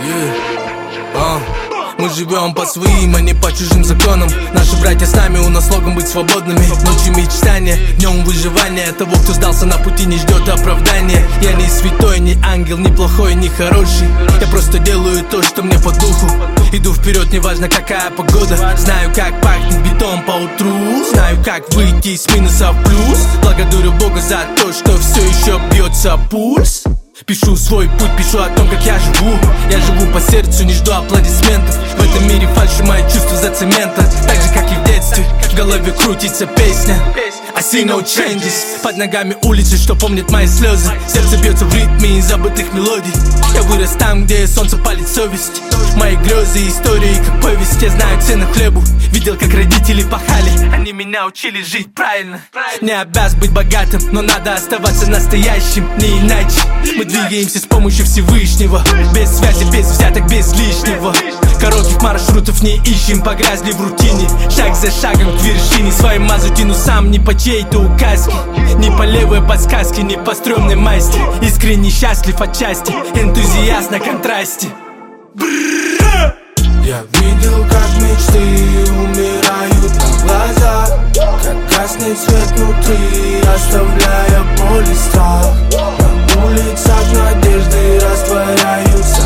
Мы живем по своим, а не по чужим законам. Наши братья с нами, у нас слоган быть свободными. Ночью мечтания, днем выживания. Того, кто сдался на пути, не ждет оправдания. Я не святой, не ангел, не плохой, не хороший. Я просто делаю то, что мне по духу. Иду вперед, неважно какая погода. Знаю, как пахнет бетон по утру. Знаю, как выйти из минуса в плюс. Благодарю Бога за то, что все еще бьется пульс. Пишу свой путь, пишу о том, как я живу. Я живу по сердцу, не жду аплодисментов. В этом мире фальши, мои чувства за цемента. Так же, как и в детстве, в голове крутится песня I see no changes. Под ногами улицы, что помнят мои слезы. Сердце бьется в ритме забытых мелодий. Я вырос там, где солнце палит совесть. Мои грезы и истории, как повесть. Я знаю цену хлебу, видел, как родители пахали. Они меня учили жить правильно. Не обязан быть богатым, но надо оставаться настоящим, не иначе. Мы двигаемся с помощью Всевышнего. Без связи, без взяток, без лишнего. Коротких маршрутов не ищем, погрязли в рутине. Шаг за шагом к вершине. Своим мазу тяну сам, не по чьей-то указке. Не по левой подсказке, не по стрёмной масти. Искренне счастлив отчасти, энтузиаст на контрасте. Я видел, как мечты умирают на глазах, как гаснет свет внутри, оставляя боль и страх. На улицах надежды растворяются